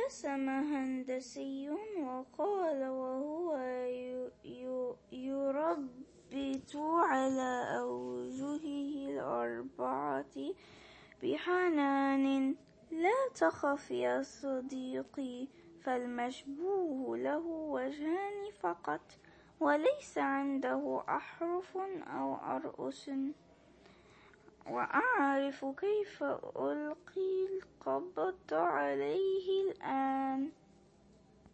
ابتسم هندسي وقال وهو يربت على أوجهه الأربعة بحنان: لا تخف يا صديقي، فالمشبوه له وجهان فقط، وليس عنده أحرف أو أرؤس، وأعرف كيف ألقي القبض عليه الآن.